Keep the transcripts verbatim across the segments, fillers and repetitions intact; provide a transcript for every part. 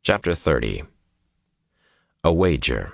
Chapter thirty. A Wager.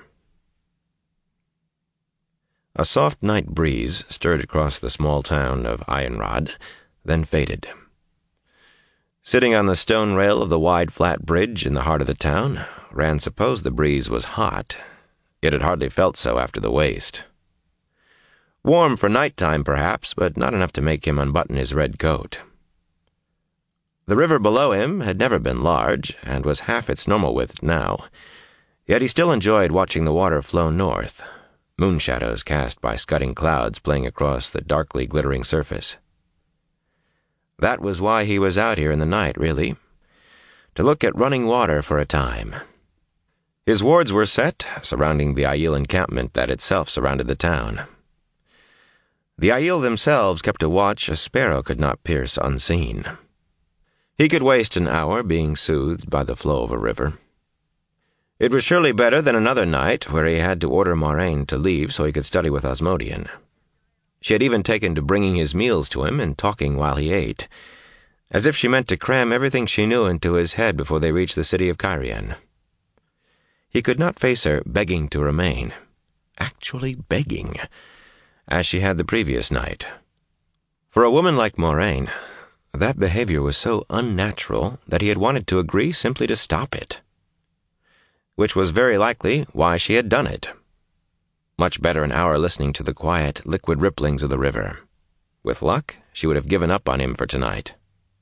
A soft night breeze stirred across the small town of Ironrod, then faded. Sitting on the stone rail of the wide flat bridge in the heart of the town, Rand supposed the breeze was hot, yet it hardly felt so after the waste. Warm for nighttime, perhaps, but not enough to make him unbutton his red coat. The river below him had never been large, and was half its normal width now, yet he still enjoyed watching the water flow north, moon shadows cast by scudding clouds playing across the darkly glittering surface. That was why he was out here in the night, really, to look at running water for a time. His wards were set, surrounding the Aiel encampment that itself surrounded the town. The Aiel themselves kept a watch a sparrow could not pierce unseen. He could waste an hour being soothed by the flow of a river. It was surely better than another night where he had to order Moiraine to leave so he could study with Osmodian. She had even taken to bringing his meals to him and talking while he ate, as if she meant to cram everything she knew into his head before they reached the city of Cairhien. He could not face her begging to remain, actually begging, as she had the previous night. For a woman like Moiraine, that behavior was so unnatural that he had wanted to agree simply to stop it. Which was very likely why she had done it. Much better an hour listening to the quiet, liquid ripplings of the river. With luck, she would have given up on him for tonight.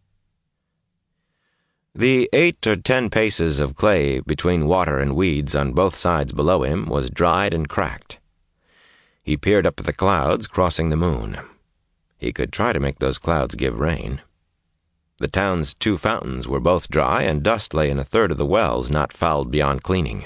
The eight or ten paces of clay between water and weeds on both sides below him was dried and cracked. He peered up at the clouds crossing the moon. He could try to make those clouds give rain. The town's two fountains were both dry, and dust lay in a third of the wells not fouled beyond cleaning.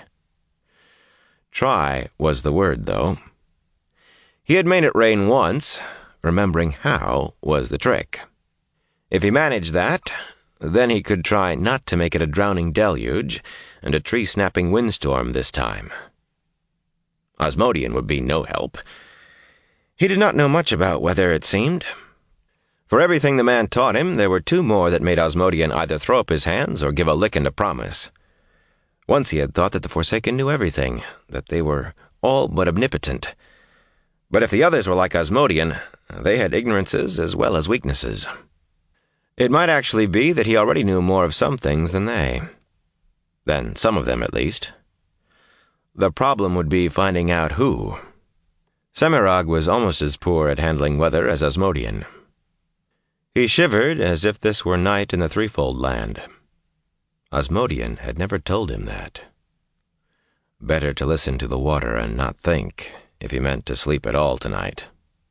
Try was the word, though. He had made it rain once. Remembering how was the trick. If he managed that, then he could try not to make it a drowning deluge and a tree-snapping windstorm this time. Osmodian would be no help. He did not know much about weather, it seemed. For everything the man taught him, there were two more that made Osmodian either throw up his hands or give a lick and a promise. Once he had thought that the Forsaken knew everything, that they were all but omnipotent. But if the others were like Osmodian, they had ignorances as well as weaknesses. It might actually be that he already knew more of some things than they. Than some of them, at least. The problem would be finding out who. Semirhage was almost as poor at handling weather as Osmodian. He shivered as if this were night in the Threefold Land. Osmodian had never told him that. Better to listen to the water and not think, if he meant to sleep at all tonight.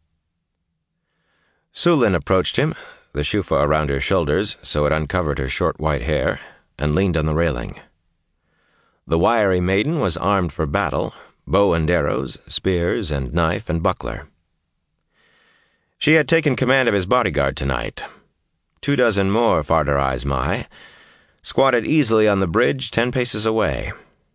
Sulin approached him, the shuffa around her shoulders so it uncovered her short white hair, and leaned on the railing. The wiry maiden was armed for battle, bow and arrows, spears and knife and buckler. She had taken command of his bodyguard tonight. Two dozen more Fardar Eyes Mai squatted easily on the bridge ten paces away.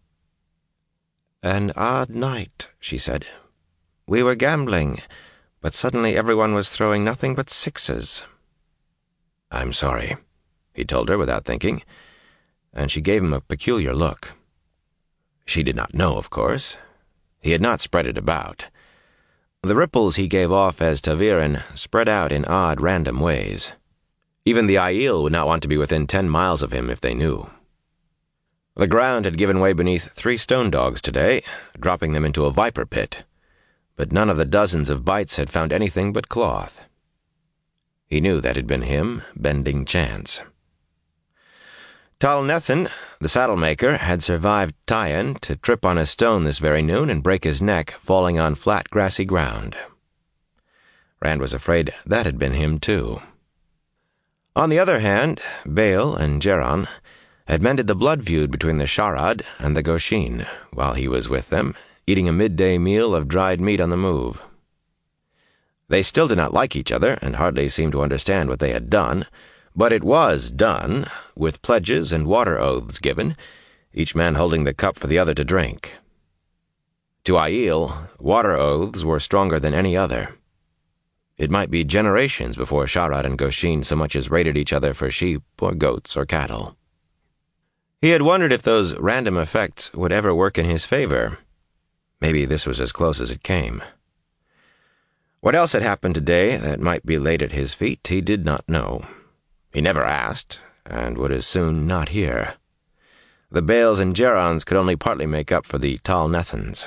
"An odd night," she said. "We were gambling, but suddenly everyone was throwing nothing but sixes." "I'm sorry," he told her without thinking, and she gave him a peculiar look. She did not know, of course. He had not spread it about. The ripples he gave off as ta'veren spread out in odd, random ways. Even the Aiel would not want to be within ten miles of him if they knew. The ground had given way beneath three stone dogs today, dropping them into a viper pit, but none of the dozens of bites had found anything but cloth. He knew that had been him bending chance. Talnethan, the saddle-maker, had survived Tyen to trip on a stone this very noon and break his neck falling on flat, grassy ground. Rand was afraid that had been him, too. On the other hand, Bael and Jerron had mended the blood feud between the Sharad and the Goshin while he was with them, eating a midday meal of dried meat on the move. They still did not like each other and hardly seemed to understand what they had done, but it was done, with pledges and water oaths given, each man holding the cup for the other to drink. To Aiel, water oaths were stronger than any other. It might be generations before Sharad and Goshin so much as raided each other for sheep or goats or cattle. He had wondered if those random effects would ever work in his favor. Maybe this was as close as it came. What else had happened today that might be laid at his feet, he did not know. He never asked, and would as soon not hear. The Bales and Gerons could only partly make up for the Tal Nethans.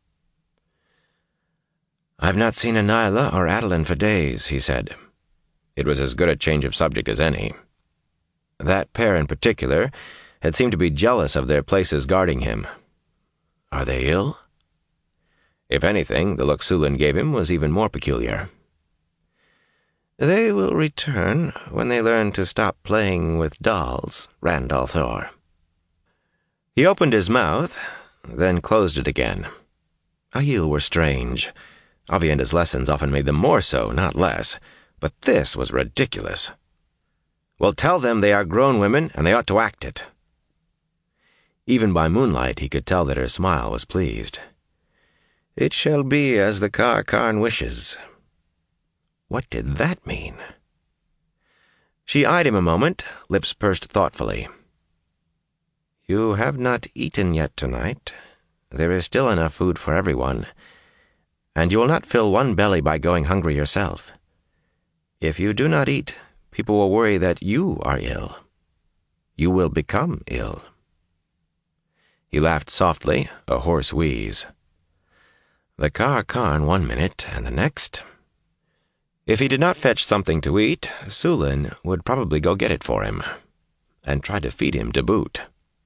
"I've not seen Anyla or Adeline for days," he said. It was as good a change of subject as any. That pair in particular had seemed to be jealous of their places guarding him. Are they ill? If anything, the look Sulin gave him was even more peculiar. "They will return when they learn to stop playing with dolls, Randall Thor." He opened his mouth, then closed it again. Aiel were strange. Avienda's lessons often made them more so, not less, but this was ridiculous. "Well, tell them they are grown women, and they ought to act it." Even by moonlight he could tell that her smile was pleased. "It shall be as the Kar-Karn wishes." What did that mean? She eyed him a moment, lips pursed thoughtfully. "You have not eaten yet tonight. There is still enough food for everyone, and you will not fill one belly by going hungry yourself. If you do not eat, people will worry that you are ill. You will become ill." He laughed softly, a hoarse wheeze. The Kar-Karn one minute, and the next. If he did not fetch something to eat, Sulin would probably go get it for him, and try to feed him to boot.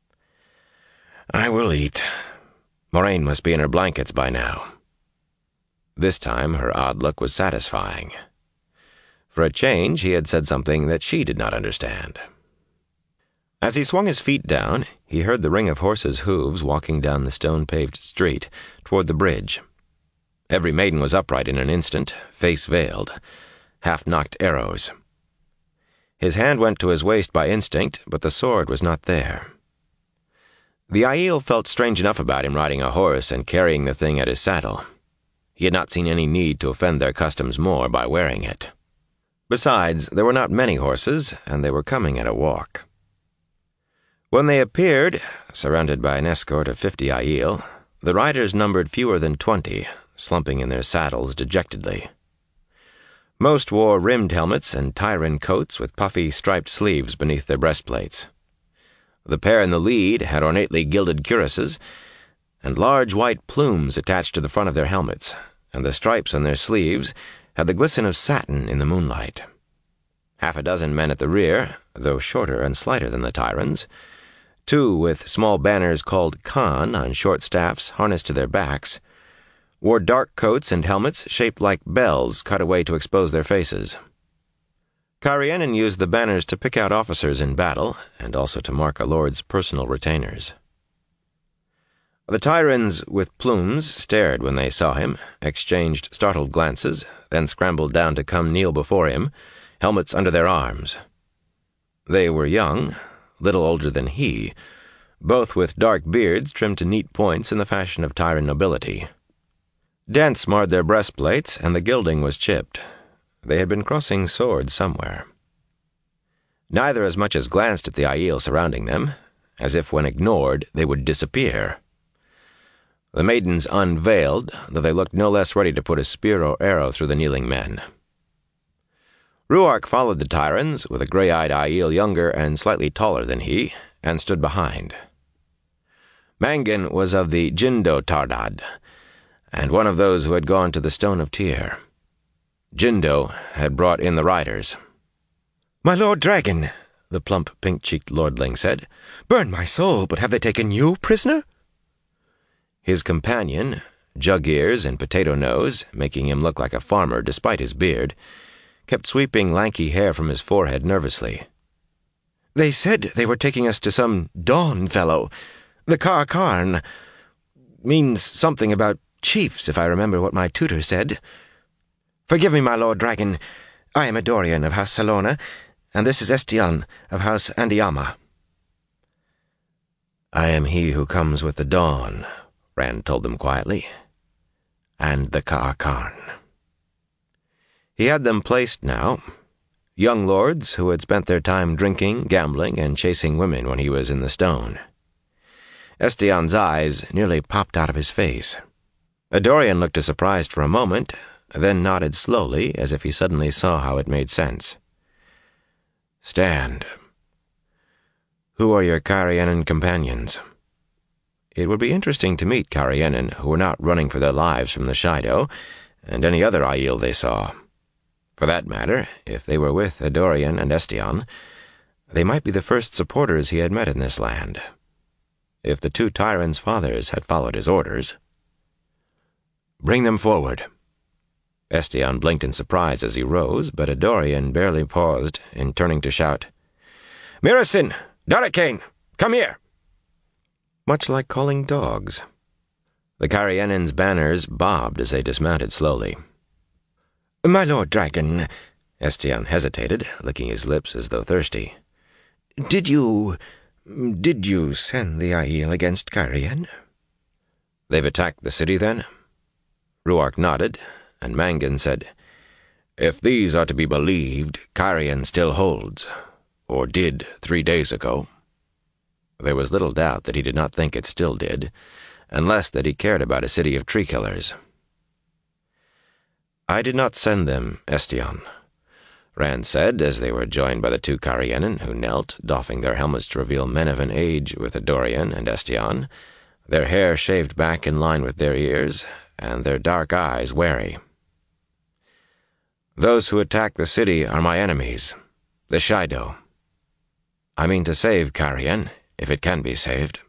"I will eat. Moraine must be in her blankets by now." This time her odd look was satisfying. For a change, he had said something that she did not understand. As he swung his feet down, he heard the ring of horses' hooves walking down the stone-paved street toward the bridge. Every maiden was upright in an instant, face veiled, half-knocked arrows. His hand went to his waist by instinct, but the sword was not there. The Aiel felt strange enough about him riding a horse and carrying the thing at his saddle. He had not seen any need to offend their customs more by wearing it. Besides, there were not many horses, and they were coming at a walk. When they appeared, surrounded by an escort of fifty Aiel, the riders numbered fewer than twenty, slumping in their saddles dejectedly. Most wore rimmed helmets and Tyran coats with puffy striped sleeves beneath their breastplates. The pair in the lead had ornately gilded cuirasses, and large white plumes attached to the front of their helmets, and the stripes on their sleeves had the glisten of satin in the moonlight. Half a dozen men at the rear, though shorter and slighter than the Tyrans, two with small banners called Khan on short staffs harnessed to their backs, wore dark coats and helmets shaped like bells cut away to expose their faces. Karianen used the banners to pick out officers in battle, and also to mark a lord's personal retainers. The Tyrans with plumes stared when they saw him, exchanged startled glances, then scrambled down to come kneel before him, helmets under their arms. They were young, little older than he, both with dark beards trimmed to neat points in the fashion of Tyran nobility. Dents marred their breastplates, and the gilding was chipped. They had been crossing swords somewhere. Neither as much as glanced at the Aiel surrounding them, as if when ignored they would disappear. The maidens unveiled, though they looked no less ready to put a spear or arrow through the kneeling men. Ruark followed the Tyrans, with a gray-eyed Aiel younger and slightly taller than he, and stood behind. Mangan was of the Jindo Tardad, and one of those who had gone to the Stone of Tyr. Jindo had brought in the riders. "My Lord Dragon," the plump, pink-cheeked lordling said, "burn my soul, but have they taken you prisoner?" His companion, Jug-Ears and Potato-Nose, making him look like a farmer despite his beard, kept sweeping lanky hair from his forehead nervously. "They said they were taking us to some Dawn fellow. The Kar-Karn means something about chiefs, if I remember what my tutor said. Forgive me, my Lord Dragon. I am a Dorian of House Salona, and this is Estian of House Andiama." "I am he who comes with the dawn," Rand told them quietly, "and the Kar-Karn." He had them placed now. young lords who had spent their time drinking, gambling, and chasing women when he was in the stone. Estion's eyes nearly popped out of his face. Adorian looked surprised for a moment, then nodded slowly as if he suddenly saw how it made sense. Stand. Who are your Carianan companions? It would be interesting to meet Carianan who were not running for their lives from the Shaido, and any other Aiel they saw. For that matter, if they were with Adorian and Estion, they might be the first supporters he had met in this land. If the two tyrants' fathers had followed his orders. Bring them forward. Estion blinked in surprise as he rose, but Adorian barely paused in turning to shout, Myricin! Darakain! Come here! Much like calling dogs. The Carianan's banners bobbed as they dismounted slowly. My lord dragon, Estion hesitated, licking his lips as though thirsty. Did you... did you send the Aiel against Carian? They've attacked the city, then? Ruark nodded, and Mangan said, If these are to be believed, Carian still holds, or did three days ago. There was little doubt that he did not think it still did, and less that he cared about a city of tree-killers. I did not send them, Estion, Rand said as they were joined by the two Carianan who knelt, doffing their helmets to reveal men of an age with Adorian and Estion, their hair shaved back in line with their ears, and their dark eyes wary. Those who attack the city are my enemies, the Shaido. I mean to save Carian, if it can be saved.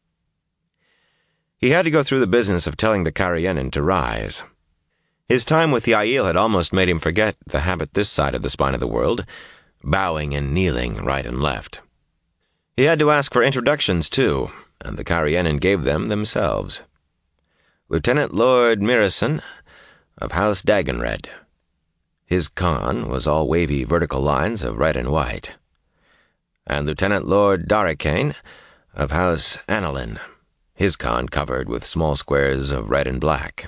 He had to go through the business of telling the Carianan to rise. His time with the Aiel had almost made him forget the habit this side of the spine of the world, bowing and kneeling right and left. He had to ask for introductions, too, and the Carianan gave them themselves. Lieutenant Lord Myricin, of House Dagonred. His con was all wavy vertical lines of red and white. And Lieutenant Lord Darakain, of House Annalyn, his con covered with small squares of red and black.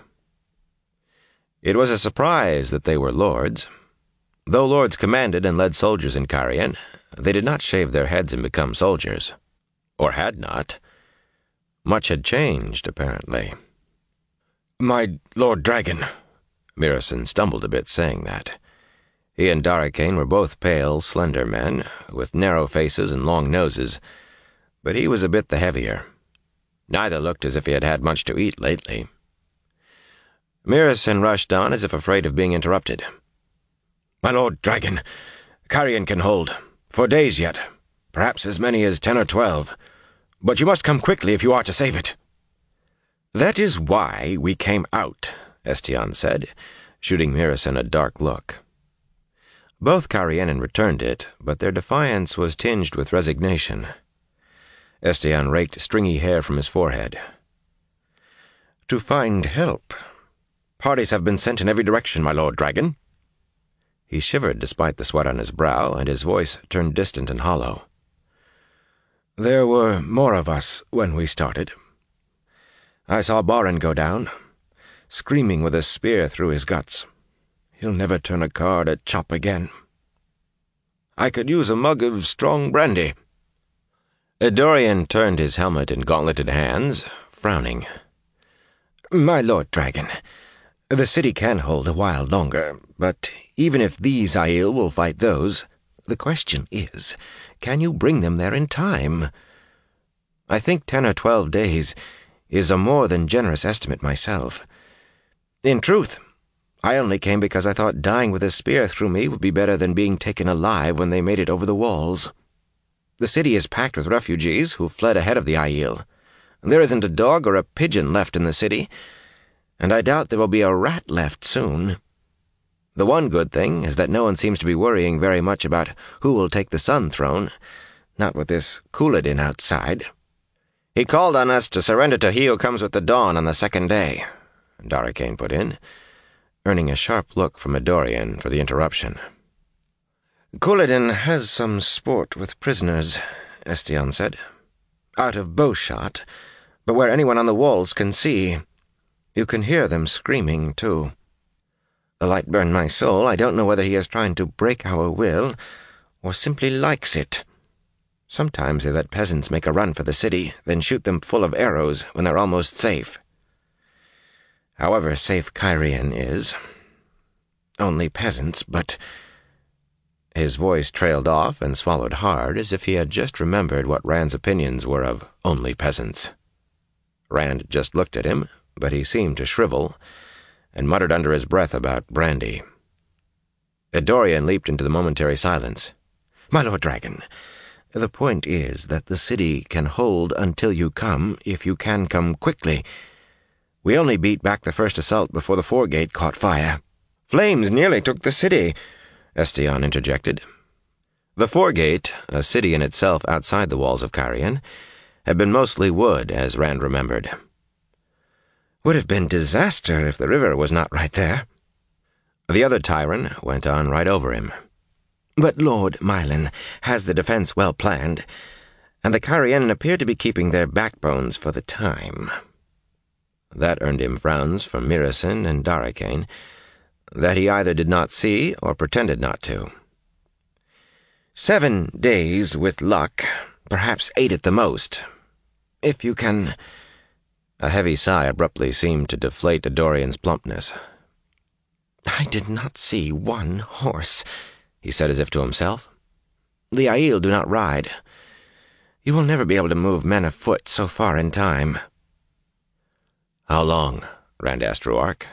It was a surprise that they were lords. Though lords commanded and led soldiers in Carian, they did not shave their heads and become soldiers. Or had not. Much had changed, apparently. My Lord Dragon, Myricin stumbled a bit saying that. He and Darakain were both pale, slender men, with narrow faces and long noses, but he was a bit the heavier. Neither looked as if he had had much to eat lately. Myricin rushed on as if afraid of being interrupted. My Lord Dragon, Carian can hold, for days yet, perhaps as many as ten or twelve, but you must come quickly if you are to save it. That is why we came out, Estion said, shooting Myricin a dark look. Both Carianan returned it, but their defiance was tinged with resignation. Estion raked stringy hair from his forehead. To find help. Parties have been sent in every direction, my Lord Dragon. He shivered despite the sweat on his brow, and his voice turned distant and hollow. There were more of us when we started. I saw Barin go down, screaming with a spear through his guts. He'll never turn a card at chop again. I could use a mug of strong brandy. Adorian turned his helmet and gauntleted hands, frowning. My Lord Dragon, the city can hold a while longer, but even if these Aiel will fight those, the question is, can you bring them there in time? I think ten or twelve days is a more than generous estimate myself. In truth, I only came because I thought dying with a spear through me would be better than being taken alive when they made it over the walls. The city is packed with refugees who fled ahead of the Aiel. There isn't a dog or a pigeon left in the city, and I doubt there will be a rat left soon. The one good thing is that no one seems to be worrying very much about who will take the Sun Throne, not with this Couladin outside. He called on us to surrender to he who comes with the dawn on the second day, Darakain put in, earning a sharp look from Adorian for the interruption. Couladin has some sport with prisoners, Estion said. Out of bowshot, but where anyone on the walls can see. You can hear them screaming, too. The light burn my soul, I don't know whether he is trying to break our will, or simply likes it. Sometimes they let peasants make a run for the city, then shoot them full of arrows when they're almost safe. However safe Cairhien is. Only peasants, but—" His voice trailed off and swallowed hard, as if he had just remembered what Rand's opinions were of only peasants. Rand just looked at him, but he seemed to shrivel, and muttered under his breath about brandy. Eddorian leaped into the momentary silence. "My Lord Dragon, the point is that the city can hold until you come, if you can come quickly. We only beat back the first assault before the foregate caught fire." "Flames nearly took the city," Estion interjected. The foregate, a city in itself outside the walls of Cairhien, had been mostly wood, as Rand remembered. "Would have been disaster if the river was not right there." The other Tyrant went on right over him. "But Lord Mylan has the defense well planned, and the Cairhien appear to be keeping their backbones for the time." That earned him frowns from Myricin and Darakain, that he either did not see or pretended not to. "Seven days with luck, perhaps eight at the most. If you can—" A heavy sigh abruptly seemed to deflate Eddorian's plumpness. "I did not see one horse," he said as if to himself. "The Aiel do not ride. You will never be able to move men afoot so far in time." "How long?" Rand asked Rhuarc.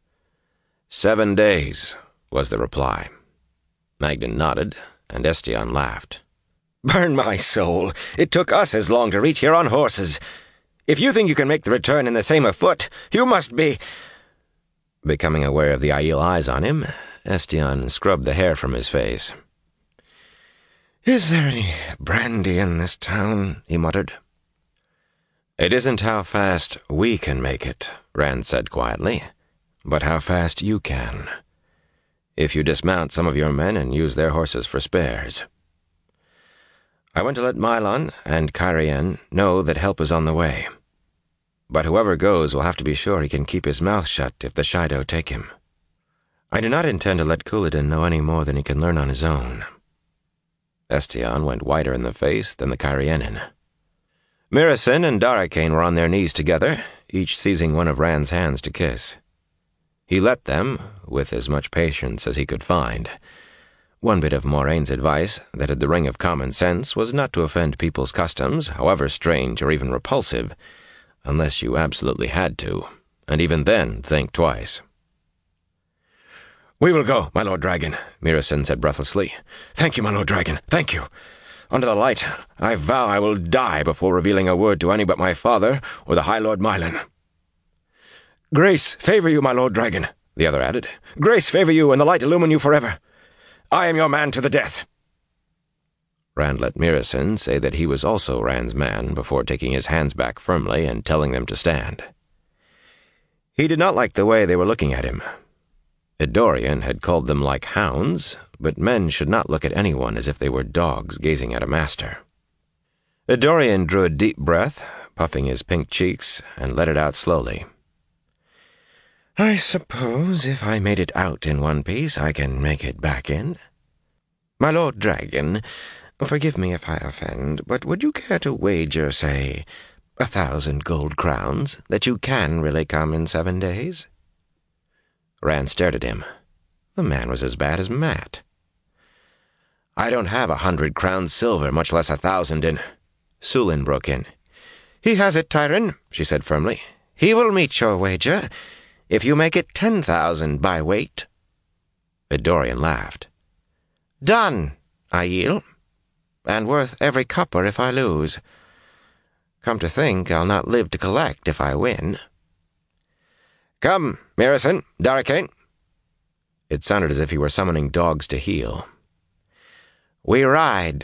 "Seven days," was the reply. Magnan nodded, and Estion laughed. "Burn my soul! It took us as long to reach here on horses. If you think you can make the return in the same afoot, you must be—" Becoming aware of the Aiel eyes on him, Estion scrubbed the hair from his face. "Is there any brandy in this town?" he muttered. "It isn't how fast we can make it," Rand said quietly, "but how fast you can. If you dismount some of your men and use their horses for spares. I want to let Mylan and Cairhien know that help is on the way. But whoever goes will have to be sure he can keep his mouth shut if the Shaido take him. I do not intend to let Couladin know any more than he can learn on his own." Estion went whiter in the face than the Cairhienin. Myricin and Darakain were on their knees together, each seizing one of Rand's hands to kiss. He let them, with as much patience as he could find. One bit of Moraine's advice, that had the ring of common sense, was not to offend people's customs, however strange or even repulsive, unless you absolutely had to, and even then think twice. "We will go, my Lord Dragon," Myricin said breathlessly. "Thank you, my Lord Dragon, thank you. Under the light, I vow I will die before revealing a word to any but my father or the High Lord Mylan." "Grace favor you, my Lord Dragon," the other added. "Grace favor you, and the light illumine you forever. I am your man to the death." Rand let Myricin say that he was also Rand's man before taking his hands back firmly and telling them to stand. He did not like the way they were looking at him. Eddorian had called them like hounds, but men should not look at anyone as if they were dogs gazing at a master. Eddorian drew a deep breath, puffing his pink cheeks, and let it out slowly. "I suppose if I made it out in one piece, I can make it back in. My Lord Dragon, forgive me if I offend, but would you care to wager, say, a thousand gold crowns that you can really come in seven days?" Rand stared at him. The man was as bad as Matt. "I don't have a hundred crowns silver, much less a thousand in—" Sulin broke in. "He has it, Tyrant," she said firmly. "He will meet your wager, if you make it ten thousand by weight." Eddorian laughed. "Done, Aiel. And worth every copper if I lose. Come to think, I'll not live to collect if I win." "Come, Myricin, Darakain." It sounded as if he were summoning dogs to heel. "We ride."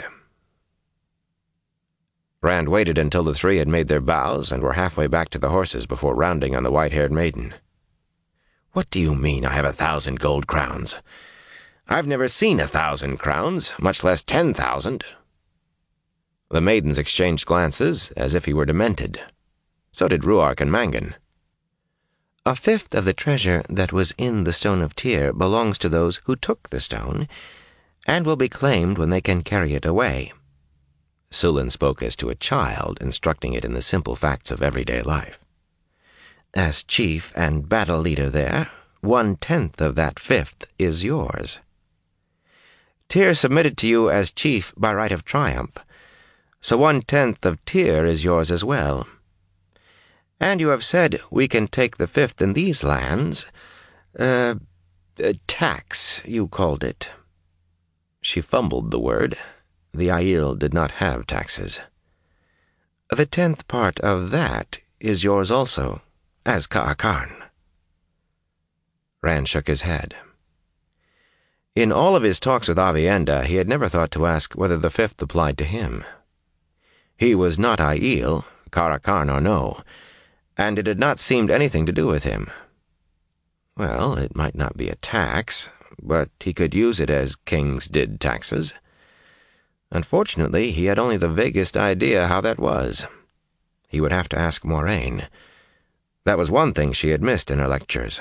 Rand waited until the three had made their bows and were halfway back to the horses before rounding on the white-haired maiden. "What do you mean I have a thousand gold crowns? I've never seen a thousand crowns, much less ten thousand." The maidens exchanged glances as if he were demented. So did Rhuarc and Mangan. A fifth of the treasure that was in the Stone of Tyr belongs to those who took the stone, and will be claimed when they can carry it away. Sulan spoke as to a child, instructing it in the simple facts of everyday life. As chief and battle leader there, one-tenth of that fifth is yours. Tyr submitted to you as chief by right of triumph, so one-tenth of Tyr is yours as well. And you have said we can take the fifth in these lands. Uh, uh, tax, you called it. She fumbled the word. The Aiel did not have taxes. The tenth part of that is yours also, as Ka'akarn. Rand shook his head. In all of his talks with Aviendha, he had never thought to ask whether the fifth applied to him. He was not Aiel, Ka'akarn or no, and it had not seemed anything to do with him. Well, it might not be a tax, but he could use it as kings did taxes. Unfortunately, he had only the vaguest idea how that was. He would have to ask Moraine. That was one thing she had missed in her lectures.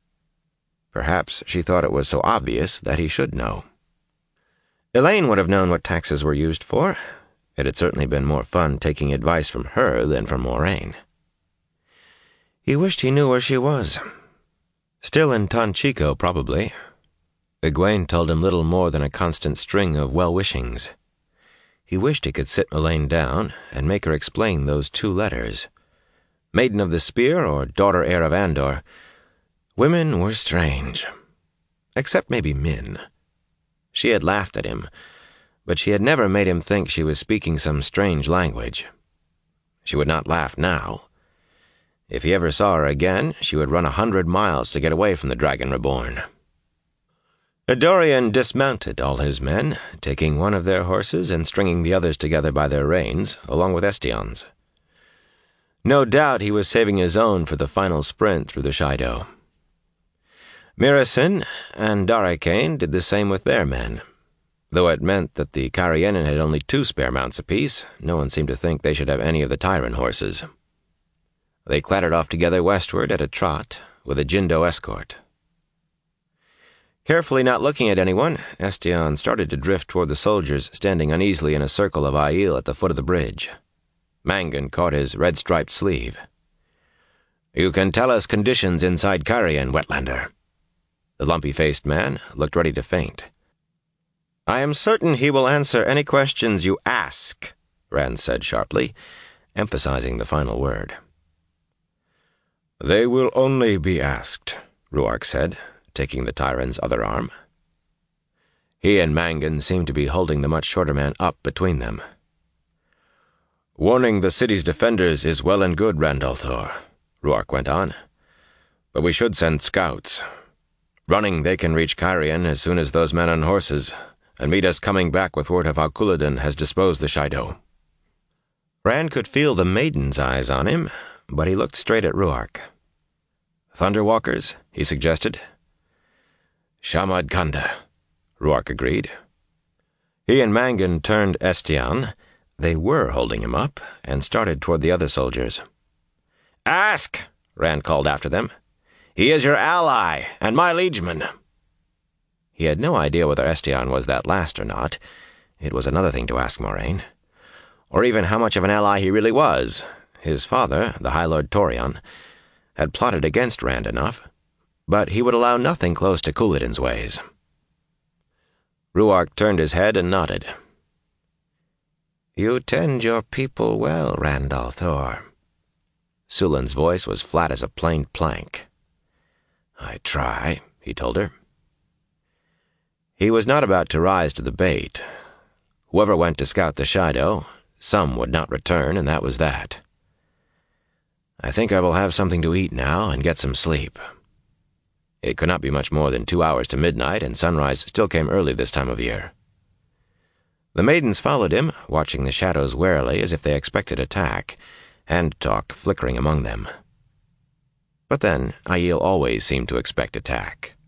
Perhaps she thought it was so obvious that he should know. Elaine would have known what taxes were used for. It had certainly been more fun taking advice from her than from Moraine. He wished he knew where she was. Still in Tanchico, probably. Egwene told him little more than a constant string of well-wishings. He wished he could sit Elaine down and make her explain those two letters. Maiden of the Spear or Daughter Heir of Andor. Women were strange. Except maybe Min. She had laughed at him, but she had never made him think she was speaking some strange language. She would not laugh now. If he ever saw her again, she would run a hundred miles to get away from the Dragon Reborn. Adorian dismounted all his men, taking one of their horses and stringing the others together by their reins, along with Estion's. No doubt he was saving his own for the final sprint through the Shaido. Mirasin and Darakain did the same with their men. Though it meant that the Carianan had only two spare mounts apiece, no one seemed to think they should have any of the Tyrant horses. They clattered off together westward at a trot, with a Jindo escort. Carefully not looking at anyone, Estion started to drift toward the soldiers standing uneasily in a circle of Aiel at the foot of the bridge. Mangan caught his red-striped sleeve. "You can tell us conditions inside Cairhien, Wetlander." The lumpy-faced man looked ready to faint. "I am certain he will answer any questions you ask," Rand said sharply, emphasizing the final word. "They will only be asked," Rhuarc said, taking the Tyrant's other arm. He and Mangan seemed to be holding the much shorter man up between them. "Warning the city's defenders is well and good, Randalthor," Rhuarc went on. "But we should send scouts. Running, they can reach Cairhien as soon as those men on horses, and meet us coming back with word of how Couladin has disposed the Shaido." Rand could feel the maiden's eyes on him, but he looked straight at Rhuarc. "Thunderwalkers," he suggested. "Shamad Kanda," Rhuarc agreed. He and Mangan turned Estion. They were holding him up, and started toward the other soldiers. "Ask!" Rand called after them. "He is your ally, and my liegeman." He had no idea whether Estion was that last or not. It was another thing to ask Moraine. Or even how much of an ally he really was. His father, the High Lord Torion, had plotted against Rand enough, but he would allow nothing close to Couladin's ways. Rhuarc turned his head and nodded. "You tend your people well, Randalthor." Sulan's voice was flat as a planed plank. "I try," he told her. He was not about to rise to the bait. Whoever went to scout the Shaido, some would not return, and that was that. "I think I will have something to eat now and get some sleep." It could not be much more than two hours to midnight, and sunrise still came early this time of year. The maidens followed him, watching the shadows warily as if they expected attack, and talk flickering among them. But then, Aiel always seemed to expect attack.